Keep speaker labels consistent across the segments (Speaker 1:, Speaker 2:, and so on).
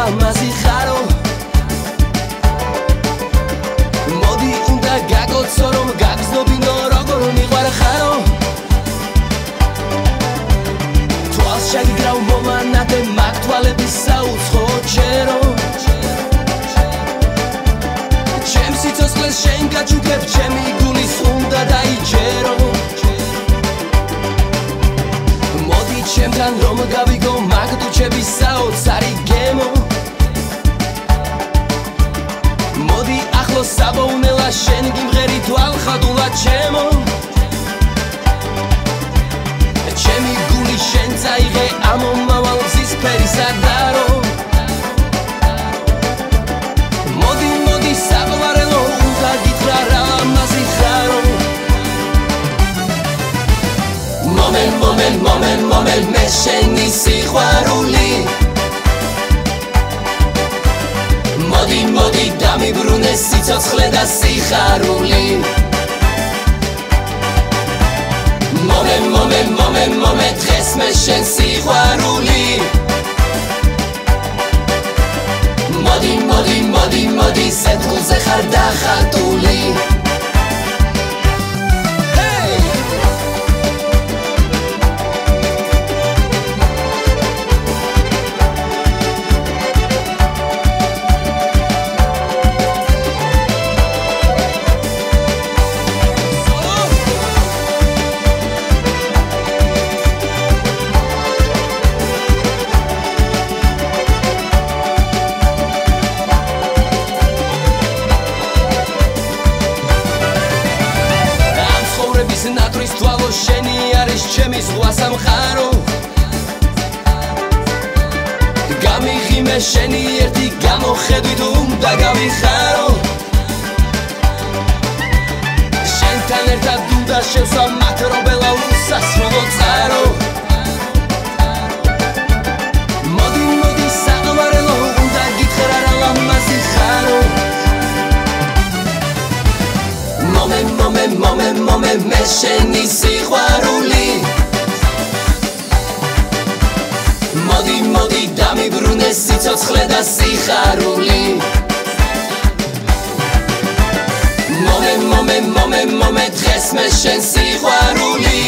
Speaker 1: ლამაზი ხარო მოდი უნდა გაგოცო რომ გაგზნობინო როგორ მიყვარ ხარო თვალს შეგიგრავ მომანადე მაგ თვალების საუცხო ჩერო ჩემს სიცოცხლეს შენ გაჩუქებ ჩემი გულის უნდა დაიჯერო მოდი ჩემთან რომ გავიგო მაგ დუჩების საოცარი გემო მოდი ახლოს საბოუნელა შენ გიმღერი თვალხადულა ჩემო ჩემი გული შენ წაიღე ამომავალ გზის ფერისა დარო მოდი მოდი საყვარელო უნდა გითხრა რა ლამაზი ხარო მომენტ მე შენი სიყვარული მოდი დამიბრუნე სიცოცხლე და სიხარული მომენტ დღეს მე შენ სიყვარული მოდი სეთქულზე ხარ დახატული ნატრის თვალო შენი არის ჩემი ზღვა სამხარო გამიღიმე შენი ერთი გამოხედვით უნდა გავიხარო შენთან ერთად უნდა შევსვა მათრობელა უსასრულო წყარო მოდი საყვარელო უნდა გითხრა რა ლამაზი ხარო მომენტ მე შენი სიყვარული მოდი დამიბრუნე სიცოცხლე და სიხარული მომენტ დღეს მე შენ სიყვარული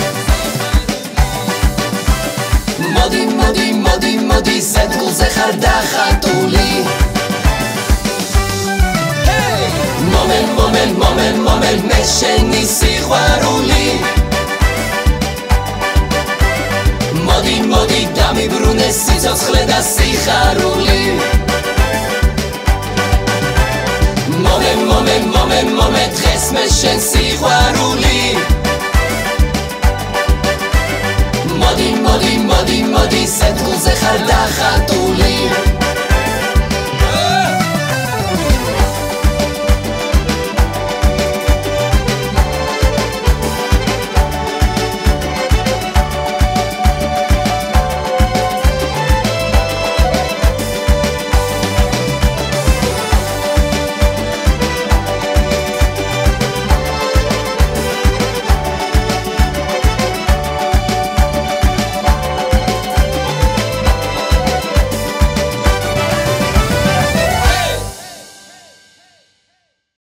Speaker 1: მოდი სეთქულზე ხარ დახატული მომენტ მე შენი სიყვარული მოდი დამიბრუნე სიცოცხლე და სიხარული მომენტ დღეს მე შენ სიყვარული მოდი სეთქულზე ხარ დახატული